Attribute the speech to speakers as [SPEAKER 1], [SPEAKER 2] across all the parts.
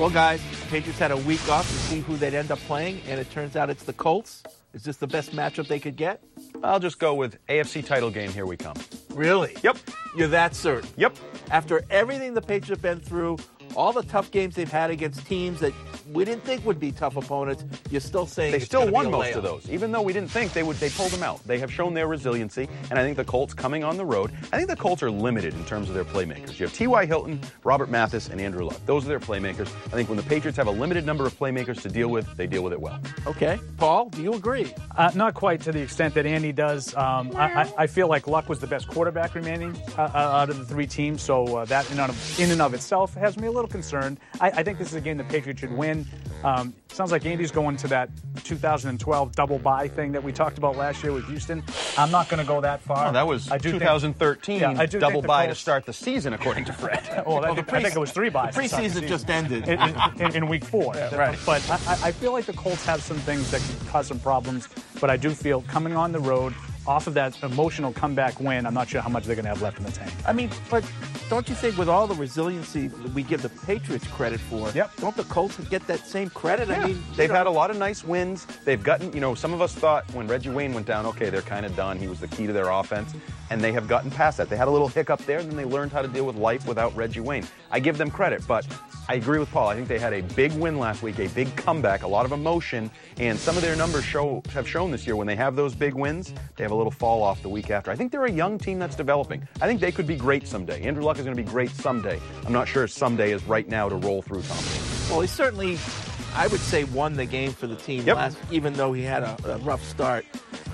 [SPEAKER 1] Well, guys, Patriots had a week off to see who they'd end up playing, and it turns out it's the Colts. Is this the best matchup they could get?
[SPEAKER 2] I'll just go with AFC title game. Here we come.
[SPEAKER 1] Really?
[SPEAKER 2] Yep.
[SPEAKER 1] You're that certain?
[SPEAKER 2] Yep.
[SPEAKER 1] After everything the Patriots have been through, all the tough games they've had against teams that we didn't think would be tough opponents, you're still saying
[SPEAKER 2] they
[SPEAKER 1] it's
[SPEAKER 2] still
[SPEAKER 1] gonna
[SPEAKER 2] won
[SPEAKER 1] be a
[SPEAKER 2] most
[SPEAKER 1] layup.
[SPEAKER 2] of those. Even though we didn't think they would, they pulled them out. They have shown their resiliency, and I think the Colts coming on the road, I think the Colts are limited in terms of their playmakers. You have T.Y. Hilton, Robert Mathis, and Andrew Luck. Those are their playmakers. I think when the Patriots have a limited number of playmakers to deal with, they deal with it well.
[SPEAKER 1] Okay. Paul, do you agree?
[SPEAKER 3] Not quite to the extent that Andy does. I feel like Luck was the best quarterback remaining out of the three teams, so that in and of itself has me a little concerned. I think this is a game the Patriots should win. Sounds like Andy's going to that 2012 double bye thing that we talked about last year with Houston. I'm not going to go that far.
[SPEAKER 2] Oh, that was 2013 double bye to start the season, according to Fred.
[SPEAKER 3] I think it was 3 byes.
[SPEAKER 1] The preseason just ended.
[SPEAKER 3] in week 4.
[SPEAKER 1] Yeah, right.
[SPEAKER 3] But I feel like the Colts have some things that could cause some problems, but I do feel coming on the road, off of that emotional comeback win, I'm not sure how much they're going to have left in the tank.
[SPEAKER 1] I mean, but don't you think with all the resiliency we give the Patriots credit for, don't the Colts get that same credit?
[SPEAKER 2] Yeah.
[SPEAKER 1] I mean,
[SPEAKER 2] they've had a lot of nice wins. They've gotten, some of us thought when Reggie Wayne went down, okay, they're kind of done. He was the key to their offense. And they have gotten past that. They had a little hiccup there, and then they learned how to deal with life without Reggie Wayne. I give them credit, but I agree with Paul. I think they had a big win last week, a big comeback, a lot of emotion, and some of their numbers have shown this year when they have those big wins, they have a little fall off the week after. I think they're a young team that's developing. I think they could be great someday. Andrew Luck is going to be great someday. I'm not sure someday is right now to roll through Tom Brady.
[SPEAKER 1] Well, he certainly, I would say, won the game for the team last, even though he had a rough start.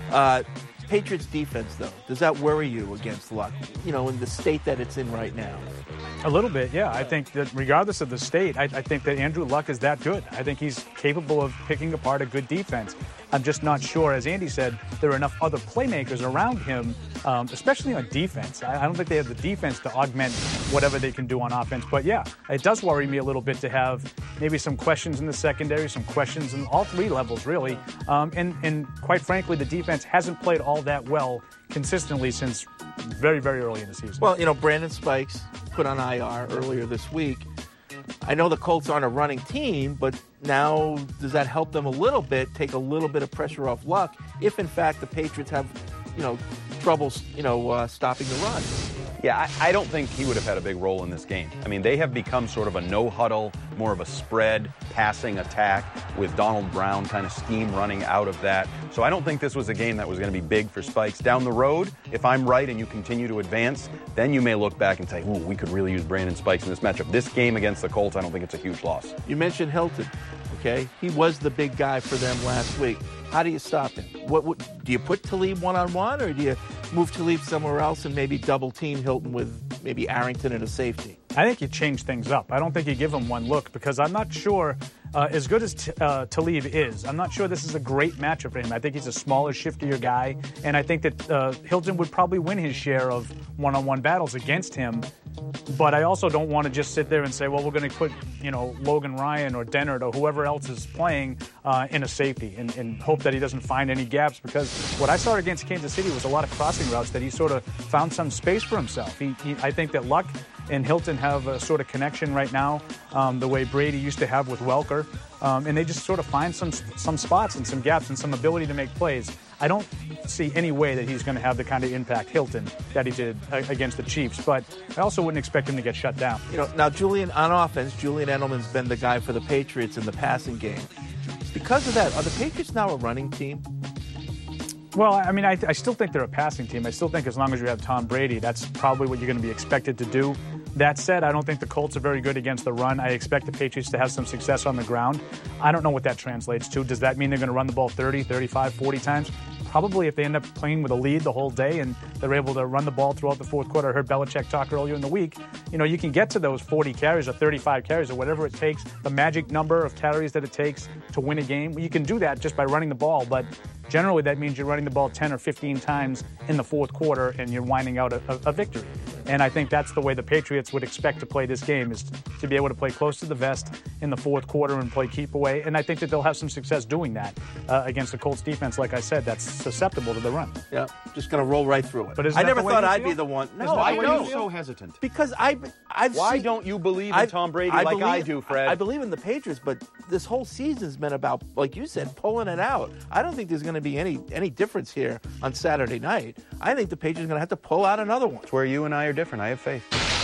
[SPEAKER 1] Patriots defense, though, does that worry you against Luck, in the state that it's in right now?
[SPEAKER 3] A little bit, yeah. I think that regardless of the state, I think that Andrew Luck is that good. I think he's capable of picking apart a good defense. I'm just not sure, as Andy said, there are enough other playmakers around him, especially on defense. I don't think they have the defense to augment whatever they can do on offense. But, yeah, it does worry me a little bit to have maybe some questions in the secondary, some questions in all three levels, really. And quite frankly, the defense hasn't played all that well consistently since very, very early in the season.
[SPEAKER 1] Well, Brandon Spikes put on IR earlier this week. I know the Colts aren't a running team, but now does that help them a little bit, take a little bit of pressure off Luck, if in fact the Patriots have, troubles, stopping the run?
[SPEAKER 2] Yeah, I don't think he would have had a big role in this game. I mean, they have become sort of a no-huddle, more of a spread, passing attack with Donald Brown kind of scheme running out of that. So I don't think this was a game that was going to be big for Spikes. Down the road, if I'm right and you continue to advance, then you may look back and say, ooh, we could really use Brandon Spikes in this matchup. This game against the Colts, I don't think it's a huge loss.
[SPEAKER 1] You mentioned Hilton, okay? He was the big guy for them last week. How do you stop him? Do you put Talib one-on-one, or do you move Talib somewhere else and maybe double-team Hilton with maybe Arrington and a safety?
[SPEAKER 3] I think you change things up. I don't think you give him one look because I'm not sure, as good as Talib is, I'm not sure this is a great matchup for him. I think he's a smaller, shiftier guy, and I think that Hilton would probably win his share of one-on-one battles against him. But I also don't want to just sit there and say, well, we're going to put, Logan Ryan or Dennard or whoever else is playing in a safety and hope that he doesn't find any gaps, because what I saw against Kansas City was a lot of crossing routes that he sort of found some space for himself. I think that Luck and Hilton have a sort of connection right now, the way Brady used to have with Welker, and they just sort of find some spots and some gaps and some ability to make plays. I don't see any way that he's going to have the kind of impact Hilton that he did against the Chiefs, but I also wouldn't expect him to get shut down.
[SPEAKER 1] Now Julian, on offense, Julian Edelman's been the guy for the Patriots in the passing game. Because of that, are the Patriots now a running team?
[SPEAKER 3] Well, I mean, I still think they're a passing team. I still think as long as you have Tom Brady, that's probably what you're going to be expected to do. That said, I don't think the Colts are very good against the run. I expect the Patriots to have some success on the ground. I don't know what that translates to. Does that mean they're going to run the ball 30, 35, 40 times? Probably, if they end up playing with a lead the whole day and they're able to run the ball throughout the fourth quarter. I heard Belichick talk earlier in the week. You can get to those 40 carries or 35 carries or whatever it takes, the magic number of carries that it takes to win a game. You can do that just by running the ball, but generally that means you're running the ball 10 or 15 times in the fourth quarter and you're winding out a victory. And I think that's the way the Patriots would expect to play this game, is to be able to play close to the vest in the fourth quarter and play keep away. And I think that they'll have some success doing that against the Colts defense, like I said, that's susceptible to the run.
[SPEAKER 1] Yeah, just going to roll right through it.
[SPEAKER 3] But
[SPEAKER 1] I never thought I'd be the one.
[SPEAKER 2] No, why are you so hesitant?
[SPEAKER 1] Because I've
[SPEAKER 2] Why
[SPEAKER 1] seen,
[SPEAKER 2] don't you believe in Tom Brady like I do, Fred?
[SPEAKER 1] I believe in the Patriots, but this whole season's been about, like you said, pulling it out. I don't think there's going to be any difference here on Saturday night. I think the Patriots are going to have to pull out another one.
[SPEAKER 2] It's where you and I are different. I have faith.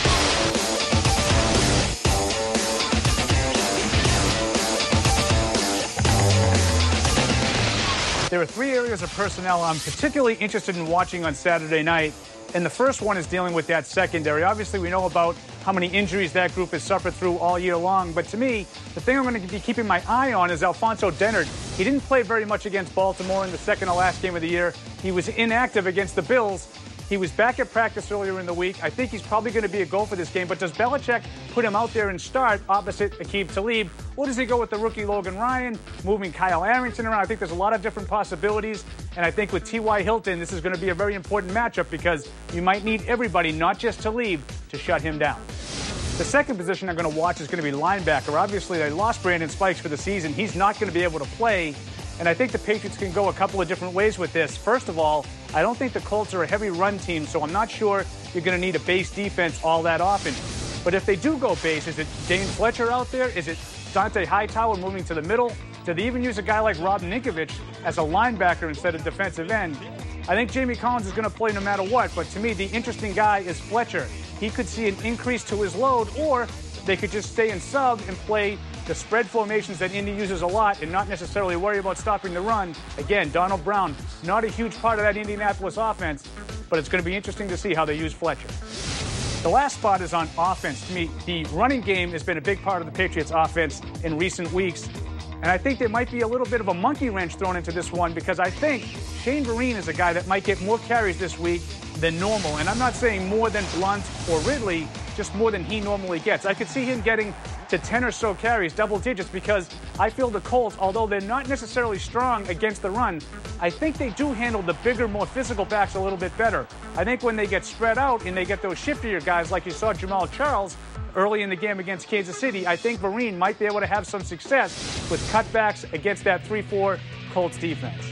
[SPEAKER 3] There are three areas of personnel I'm particularly interested in watching on Saturday night. And the first one is dealing with that secondary. Obviously, we know about how many injuries that group has suffered through all year long. But to me, the thing I'm going to be keeping my eye on is Alfonso Dennard. He didn't play very much against Baltimore in the second to last game of the year. He was inactive against the Bills. He was back at practice earlier in the week. I think he's probably going to be a go for this game. But does Belichick put him out there and start opposite Aqib Talib? Or does he go with the rookie Logan Ryan, moving Kyle Arrington around? I think there's a lot of different possibilities. And I think with T.Y. Hilton, this is going to be a very important matchup because you might need everybody, not just Talib, to shut him down. The second position I'm going to watch is going to be linebacker. Obviously, they lost Brandon Spikes for the season. He's not going to be able to play. And I think the Patriots can go a couple of different ways with this. First of all, I don't think the Colts are a heavy run team, so I'm not sure you're going to need a base defense all that often. But if they do go base, is it Dane Fletcher out there? Is it Dante Hightower moving to the middle? Do they even use a guy like Rob Ninkovich as a linebacker instead of defensive end? I think Jamie Collins is going to play no matter what, but to me, the interesting guy is Fletcher. He could see an increase to his load, or they could just stay in sub and play the spread formations that Indy uses a lot and not necessarily worry about stopping the run. Again, Donald Brown, not a huge part of that Indianapolis offense, but it's going to be interesting to see how they use Fletcher. The last spot is on offense. To me, the running game has been a big part of the Patriots' offense in recent weeks. And I think there might be a little bit of a monkey wrench thrown into this one because I think Shane Vereen is a guy that might get more carries this week than normal. And I'm not saying more than Blunt or Ridley, just more than he normally gets. I could see him getting to 10 or so carries, double digits, because I feel the Colts, although they're not necessarily strong against the run, I think they do handle the bigger, more physical backs a little bit better. I think when they get spread out and they get those shiftier guys like you saw Jamal Charles early in the game against Kansas City, I think Vereen might be able to have some success with cutbacks against that 3-4 Colts defense.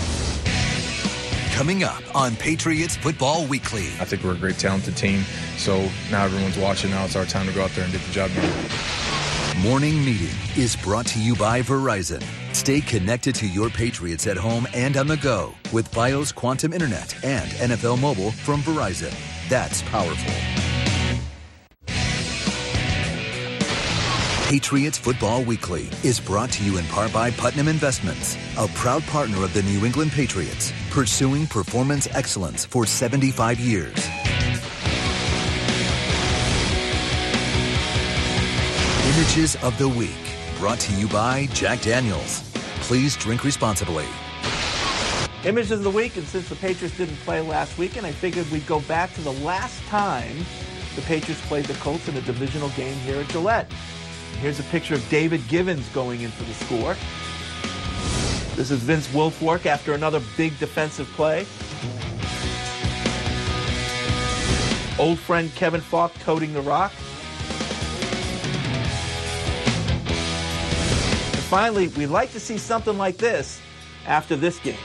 [SPEAKER 4] Coming up on Patriots Football Weekly.
[SPEAKER 5] I think we're a great, talented team. So now everyone's watching. Now it's our time to go out there and get the job done.
[SPEAKER 4] Morning Meeting is brought to you by Verizon. Stay connected to your Patriots at home and on the go with Fios Quantum Internet and NFL Mobile from Verizon. That's powerful. Patriots Football Weekly is brought to you in part by Putnam Investments, a proud partner of the New England Patriots, pursuing performance excellence for 75 years. Images of the Week, brought to you by Jack Daniels. Please drink responsibly.
[SPEAKER 1] Images of the week, and since the Patriots didn't play last weekend, I figured we'd go back to the last time the Patriots played the Colts in a divisional game here at Gillette. Here's a picture of David Givens going in for the score. This is Vince Wilfork after another big defensive play. Old friend Kevin Falk toting the rock. And finally, we like to see something like this after this game.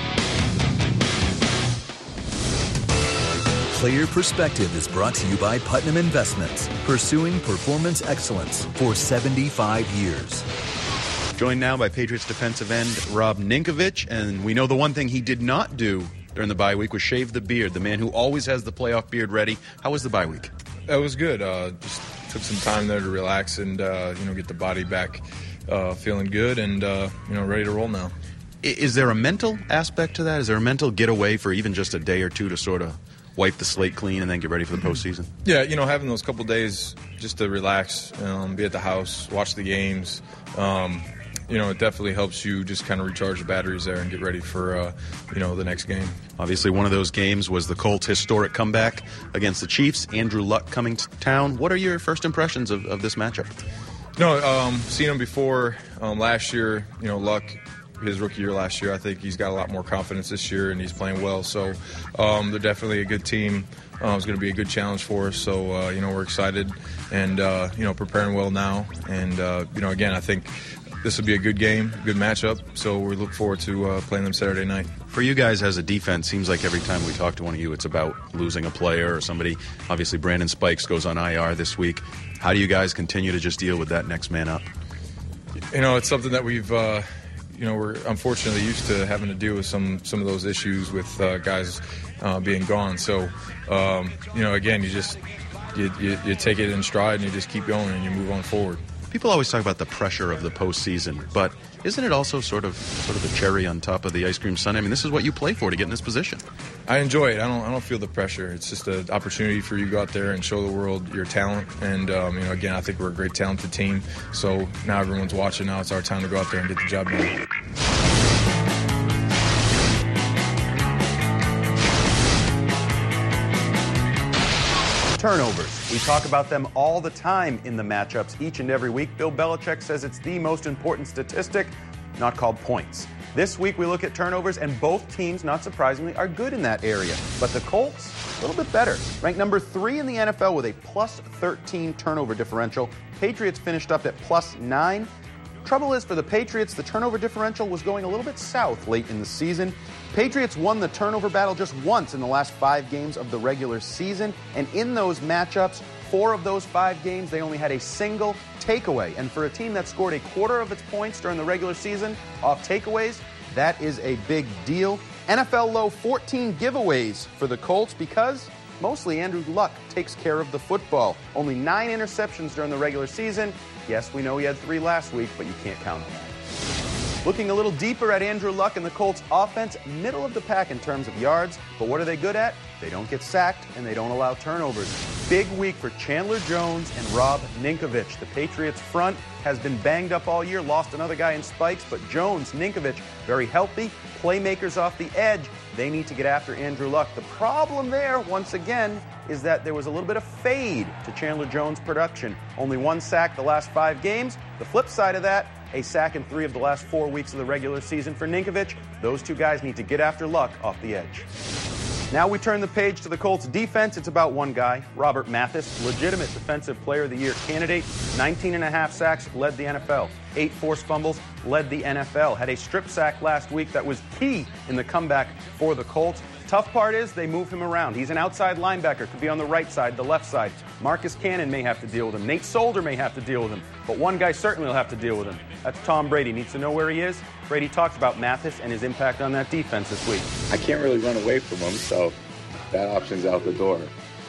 [SPEAKER 4] Player Perspective is brought to you by Putnam Investments, pursuing performance excellence for 75 years.
[SPEAKER 2] Joined now by Patriots defensive end Rob Ninkovich, and we know the one thing he did not do during the bye week was shave the beard, the man who always has the playoff beard ready. How was the bye week?
[SPEAKER 5] That was good. Just took some time there to relax and get the body back feeling good and ready to roll now.
[SPEAKER 2] Is there a mental aspect to that? Is there a mental getaway for even just a day or two to sort of wipe the slate clean and then get ready for the postseason?
[SPEAKER 5] Yeah, having those couple days just to relax, be at the house, watch the games, it definitely helps you just kind of recharge the batteries there and get ready for, the next game.
[SPEAKER 2] Obviously, one of those games was the Colts' historic comeback against the Chiefs. Andrew Luck coming to town. What are your first impressions of this matchup?
[SPEAKER 5] Seen him before last year. Luck his rookie year last year. I think he's got a lot more confidence this year, and he's playing well. So they're definitely a good team. It's going to be a good challenge for us. So, we're excited and, preparing well now. And, again, I think this will be a good game, good matchup. So we look forward to playing them Saturday night.
[SPEAKER 2] For you guys as a defense, seems like every time we talk to one of you, it's about losing a player or somebody. Obviously, Brandon Spikes goes on IR this week. How do you guys continue to just deal with that next man up?
[SPEAKER 5] It's something that we've, we're unfortunately used to having to deal with some of those issues with guys being gone. So, again, you take it in stride and you just keep going and you move on forward.
[SPEAKER 2] People always talk about the pressure of the postseason, but isn't it also sort of a cherry on top of the ice cream sundae? I mean, this is what you play for, to get in this position.
[SPEAKER 5] I enjoy it. I don't feel the pressure. It's just an opportunity for you to go out there and show the world your talent. And again, I think we're a great talented team. So now everyone's watching. Now it's our time to go out there and get the job done.
[SPEAKER 2] Turnovers. We talk about them all the time in the matchups each and every week. Bill Belichick says it's the most important statistic, not called points. This week we look at turnovers, and both teams, not surprisingly, are good in that area. But the Colts, a little bit better. Ranked number 3 in the NFL with a plus 13 turnover differential. Patriots finished up at plus 9. Trouble is, for the Patriots, the turnover differential was going a little bit south late in the season. Patriots won the turnover battle just once in the last 5 games of the regular season, and in those matchups, 4 of those 5 games, they only had a single takeaway. And for a team that scored a quarter of its points during the regular season off takeaways, that is a big deal. NFL low 14 giveaways for the Colts because mostly Andrew Luck takes care of the football. Only 9 interceptions during the regular season. Yes, we know he had 3 last week, but you can't count on that. Looking a little deeper at Andrew Luck and the Colts offense, middle of the pack in terms of yards, but what are they good at? They don't get sacked and they don't allow turnovers. Big week for Chandler Jones and Rob Ninkovich. The Patriots front has been banged up all year, lost another guy in spikes, but Jones, Ninkovich, very healthy. Playmakers off the edge. They need to get after Andrew Luck. The problem there, once again, is that there was a little bit of fade to Chandler Jones' production. Only 1 sack the last 5 games. The flip side of that, a sack in 3 of the last 4 weeks of the regular season for Ninkovich. Those 2 guys need to get after Luck off the edge. Now we turn the page to the Colts defense. It's about one guy, Robert Mathis, legitimate Defensive Player of the Year candidate. 19.5 sacks, led the NFL. 8 forced fumbles, led the NFL. Had a strip sack last week that was key in the comeback for the Colts. Tough part is they move him around. He's an outside linebacker, could be on the right side, the left side. Marcus Cannon may have to deal with him. Nate Solder may have to deal with him. But one guy certainly will have to deal with him. That's Tom Brady. Needs to know where he is. Brady talks about Mathis and his impact on that defense this week.
[SPEAKER 6] I can't really run away from him, so that option's out the door.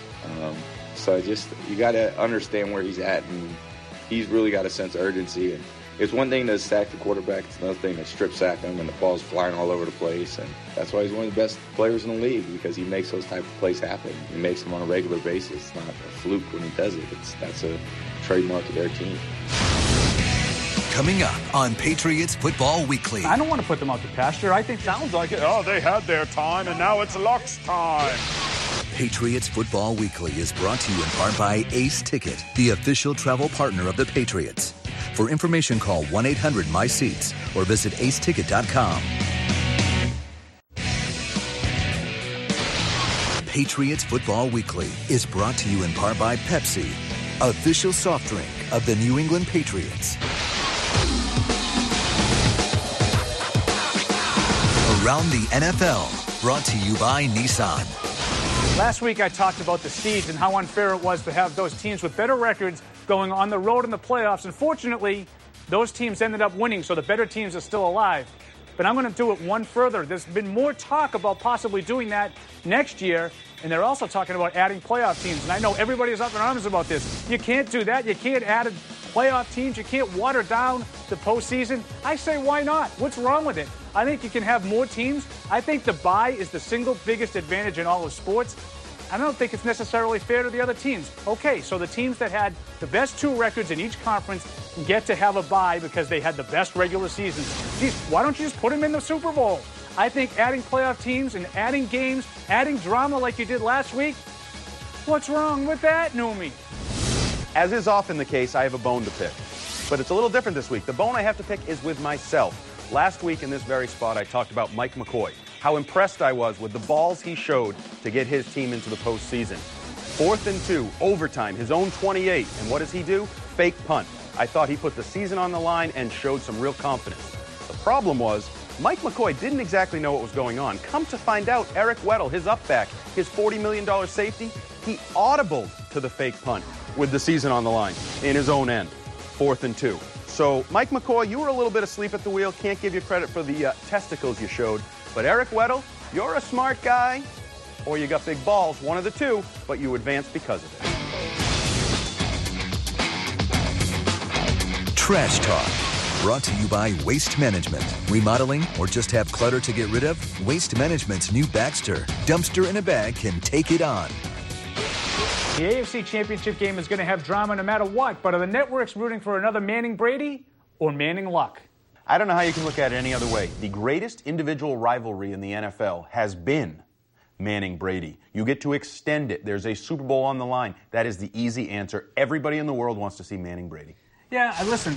[SPEAKER 6] You got to understand where he's at, and he's really got a sense of urgency. And it's one thing to sack the quarterback, it's another thing to strip sack him, and the ball's flying all over the place. And that's why he's one of the best players in the league, because he makes those type of plays happen. He makes them on a regular basis. It's not a fluke when he does it. That's a trademark of their team.
[SPEAKER 4] Coming up on Patriots Football Weekly.
[SPEAKER 3] I don't want to put them out to pasture. I think sounds like it.
[SPEAKER 7] Oh, they had their time, and now it's Luck's time.
[SPEAKER 4] Patriots Football Weekly is brought to you in part by Ace Ticket, the official travel partner of the Patriots. For information, call 1-800-MY-SEATS or visit aceticket.com. Patriots Football Weekly is brought to you in part by Pepsi, official soft drink of the New England Patriots. Around the NFL, brought to you by Nissan.
[SPEAKER 3] Last week I talked about the seeds and how unfair it was to have those teams with better records going on the road in the playoffs. Unfortunately, those teams ended up winning, so the better teams are still alive. But I'm going to do it one further. There's been more talk about possibly doing that next year, and they're also talking about adding playoff teams. And I know everybody is up in arms about this. You can't do that. You can't add playoff teams. You can't water down the postseason. I say, why not? What's wrong with it? I think you can have more teams. I think the bye is the single biggest advantage in all of sports. I don't think it's necessarily fair to the other teams. Okay, so the teams that had the best 2 records in each conference get to have a bye because they had the best regular seasons. Geez, why don't you just put them in the Super Bowl? I think adding playoff teams and adding games, adding drama like you did last week, what's wrong with that, Numi?
[SPEAKER 2] As is often the case, I have a bone to pick. But it's a little different this week. The bone I have to pick is with myself. Last week in this very spot, I talked about Mike McCoy, how impressed I was with the balls he showed to get his team into the postseason. 4th and 2, overtime, his own 28. And what does he do? Fake punt. I thought he put the season on the line and showed some real confidence. The problem was, Mike McCoy didn't exactly know what was going on. Come to find out, Eric Weddle, his upback, his $40 million safety, he audibled to the fake punt with the season on the line in his own end. 4th and 2. So, Mike McCoy, you were a little bit asleep at the wheel. Can't give you credit for the testicles you showed. But Eric Weddle, you're a smart guy, or you got big balls, one of the two, but you advanced because of it.
[SPEAKER 4] Trash Talk. Brought to you by Waste Management. Remodeling or just have clutter to get rid of? Waste Management's new Baxter dumpster in a bag can take it on.
[SPEAKER 3] The AFC Championship game is going to have drama no matter what, but are the networks rooting for another Manning Brady or Manning Luck?
[SPEAKER 2] I don't know how you can look at it any other way. The greatest individual rivalry in the NFL has been Manning Brady. You get to extend it. There's a Super Bowl on the line. That is the easy answer. Everybody in the world wants to see Manning Brady.
[SPEAKER 3] Yeah, listen,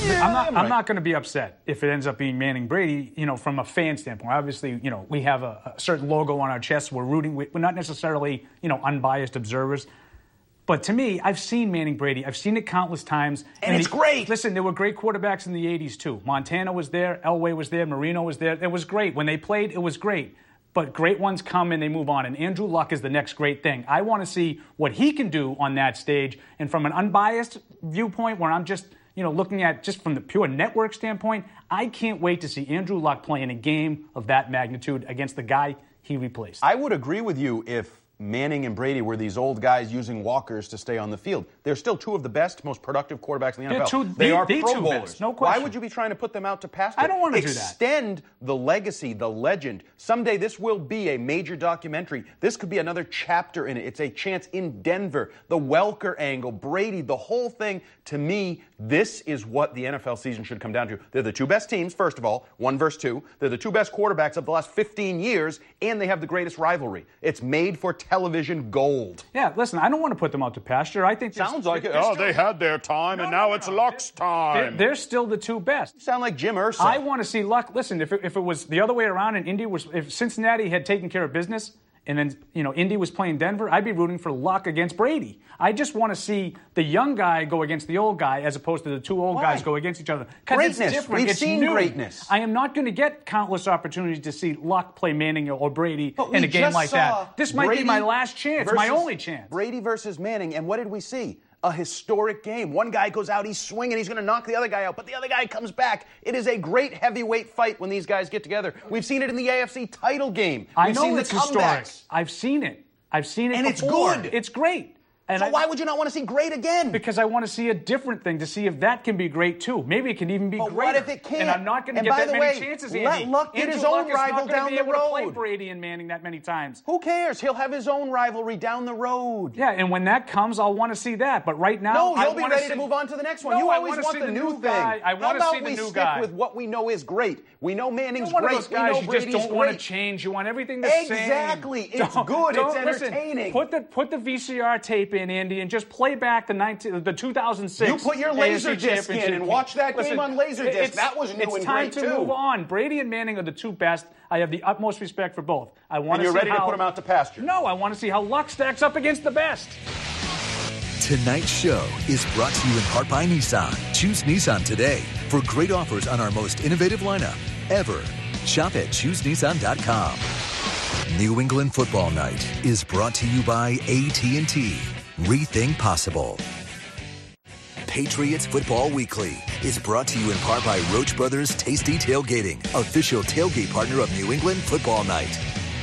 [SPEAKER 3] I'm not going to be upset if it ends up being Manning Brady, from a fan standpoint. Obviously, we have a certain logo on our chest. We're rooting. We're not necessarily, unbiased observers. But to me, I've seen Manning Brady. I've seen it countless times.
[SPEAKER 2] And it's great.
[SPEAKER 3] Listen, there were great quarterbacks in the 80s, too. Montana was there. Elway was there. Marino was there. It was great. When they played, it was great. But great ones come and they move on. And Andrew Luck is the next great thing. I want to see what he can do on that stage. And from an unbiased viewpoint, where I'm just, looking at just from the pure network standpoint, I can't wait to see Andrew Luck play in a game of that magnitude against the guy he replaced.
[SPEAKER 2] I would agree with you if Manning and Brady were these old guys using walkers to stay on the field. They're still two of the best, most productive quarterbacks in the NFL. They are Pro Bowlers.
[SPEAKER 3] Best, no question.
[SPEAKER 2] Why would you be trying to put them out to pasture?
[SPEAKER 3] I don't want to do that.
[SPEAKER 2] Extend the legacy, the legend. Someday this will be a major documentary. This could be another chapter in it. It's a chance in Denver. The Welker angle, Brady, the whole thing. To me, this is what the NFL season should come down to. They're the two best teams, first of all, 1 versus 2. They're the two best quarterbacks of the last 15 years, and they have the greatest rivalry. It's made for television gold.
[SPEAKER 3] Yeah, listen, I don't want to put them out to pasture. I think
[SPEAKER 2] sounds like it.
[SPEAKER 7] Oh, they had their time, and now it's Luck's time.
[SPEAKER 3] They're still the two best.
[SPEAKER 2] You sound like Jim Irsay.
[SPEAKER 3] I want to see Luck. Listen, if it was the other way around and if Cincinnati had taken care of business and then, Indy was playing Denver, I'd be rooting for Luck against Brady. I just want to see the young guy go against the old guy as opposed to the two old guys go against each other.
[SPEAKER 2] Greatness.
[SPEAKER 3] It's different.
[SPEAKER 2] We've seen
[SPEAKER 3] new.
[SPEAKER 2] Greatness.
[SPEAKER 3] I am not going to get countless opportunities to see Luck play Manning or Brady in a game like that. This might be my last chance, my only chance.
[SPEAKER 2] Brady versus Manning, and what did we see? A historic game. One guy goes out, he's swinging, he's going to knock the other guy out, but the other guy comes back. It is a great heavyweight fight when these guys get together. We've seen it in the AFC title game.
[SPEAKER 3] I know it's historic. I've seen it. And
[SPEAKER 2] before.
[SPEAKER 3] It's good. It's great. And
[SPEAKER 2] so why would you not want to see great again?
[SPEAKER 3] Because I want to see a different thing, to see if that can be great too. Maybe it can even be greater.
[SPEAKER 2] What if it can't?
[SPEAKER 3] And I'm not going to get that many chances, Andy.
[SPEAKER 2] Let Luck get his own rival down the road.
[SPEAKER 3] Andrew Luck is not going to be able to play Brady and Manning that many times.
[SPEAKER 2] Who cares? He'll have his own rivalry down the road.
[SPEAKER 3] Yeah, and when that comes, I'll want to see that. But right now,
[SPEAKER 2] no, you'll be ready to move on to the next one.
[SPEAKER 3] No,
[SPEAKER 2] you always want the new thing.
[SPEAKER 3] I want to see the new guy.
[SPEAKER 2] How about we stick with what we know is great? We know Manning's
[SPEAKER 3] great.
[SPEAKER 2] We know
[SPEAKER 3] you
[SPEAKER 2] Brady's
[SPEAKER 3] just don't want to change. You want everything the same.
[SPEAKER 2] Exactly. It's good. It's entertaining.
[SPEAKER 3] Put the VCR tape in, Andy, and just play back the 2006.
[SPEAKER 2] You put your Laserdisc in and watch that game on Laserdisc. That was new and great, too. It's time to move on.
[SPEAKER 3] Brady and Manning are the two best. I have the utmost respect for both.
[SPEAKER 2] And you're ready to put them out to pasture?
[SPEAKER 3] No, I want to see how Luck stacks up against the best.
[SPEAKER 4] Tonight's show is brought to you in part by Nissan. Choose Nissan today for great offers on our most innovative lineup ever. Shop at ChooseNissan.com. New England Football Night is brought to you by AT&T. Rethink Possible. Patriots Football Weekly is brought to you in part by Roach Brothers Tasty Tailgating, official tailgate partner of New England Football Night.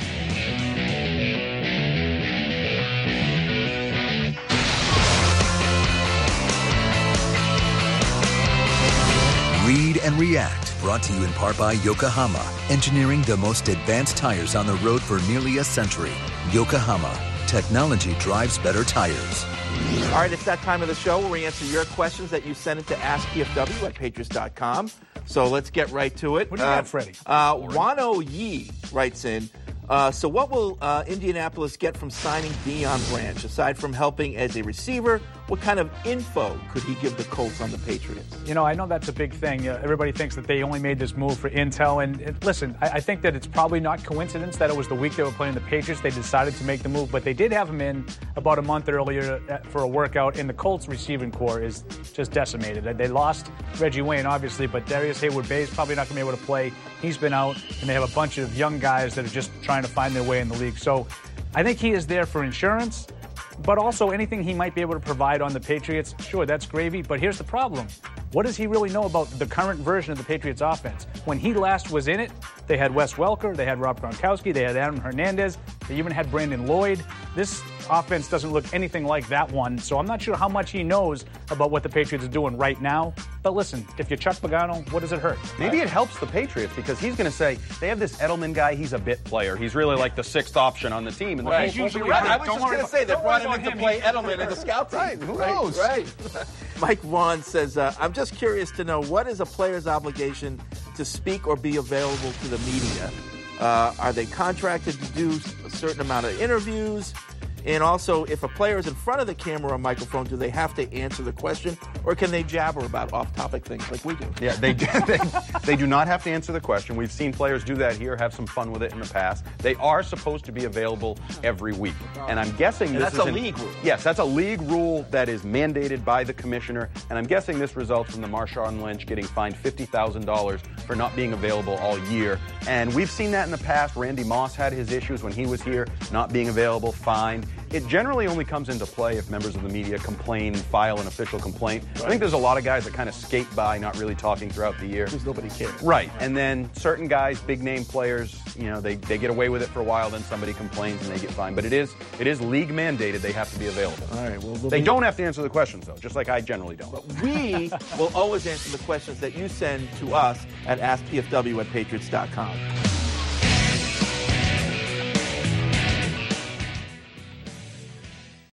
[SPEAKER 4] Read and React, brought to you in part by Yokohama, engineering the most advanced tires on the road for nearly a century. Yokohama, technology drives better tires.
[SPEAKER 1] All right, it's that time of the show where we answer your questions that you sent it to AskPFW@Patriots.com. So let's get right to it.
[SPEAKER 3] What do you got, Freddie?
[SPEAKER 1] Wano Yi writes in, so what will Indianapolis get from signing Deion Branch? Aside from helping as a receiver, what kind of info could he give the Colts on the Patriots?
[SPEAKER 3] You know, I know that's a big thing. Everybody thinks that they only made this move for intel. And listen, I think that it's probably not coincidence that it was the week they were playing the Patriots. They decided to make the move, but they did have him in about a month earlier for a workout, and the Colts receiving core is just decimated. They lost Reggie Wayne, obviously, but Darius Hayward-Bay is probably not going to be able to play. He's been out, and they have a bunch of young guys that are just trying to find their way in the league. So I think he is there for insurance, but also anything he might be able to provide on the Patriots, sure, that's gravy. But here's the problem. What does he really know about the current version of the Patriots offense? When he last was in it, they had Wes Welker, they had Rob Gronkowski, they had Adam Hernandez, they even had Brandon Lloyd. This offense doesn't look anything like that one, so I'm not sure how much he knows about what the Patriots are doing right now. But listen, if you're Chuck Pagano, what does it hurt?
[SPEAKER 2] Maybe it helps the Patriots because he's going to say, they have this Edelman guy, he's a bit player. He's really like the sixth option on the team. And
[SPEAKER 1] Right.
[SPEAKER 2] He's usually
[SPEAKER 1] Right. I
[SPEAKER 2] right.
[SPEAKER 1] was just going to say, they brought him in to play Edelman in the scout team.
[SPEAKER 2] Right, who knows?
[SPEAKER 1] Right. Mike Vaughn says, I'm just curious to know, what is a player's obligation to speak or be available to the media? Are they contracted to do a certain amount of interviews? And also, if a player is in front of the camera or microphone, do they have to answer the question, or can they jabber about off-topic things like we do?
[SPEAKER 2] Yeah, they do not have to answer the question. We've seen players do that here, have some fun with it in the past. They are supposed to be available every week. And I'm guessing this is
[SPEAKER 1] a league rule.
[SPEAKER 2] Yes, that's a league rule that is mandated by the commissioner. And I'm guessing this results from the Marshawn Lynch getting fined $50,000 for not being available all year. And we've seen that in the past. Randy Moss had his issues when he was here, not being available, fined. It generally only comes into play if members of the media complain, file an official complaint. Right. I think there's a lot of guys that kind of skate by, not really talking throughout the year.
[SPEAKER 1] Because nobody cares.
[SPEAKER 2] Right. And then certain guys, big name players, you know, they get away with it for a while, then somebody complains and they get fined. But it is league mandated. They have to be available.
[SPEAKER 1] All right. Well,
[SPEAKER 2] they don't have to answer the questions, though, just like I generally don't.
[SPEAKER 1] But we will always answer the questions that you send to us at AskPFW@Patriots.com.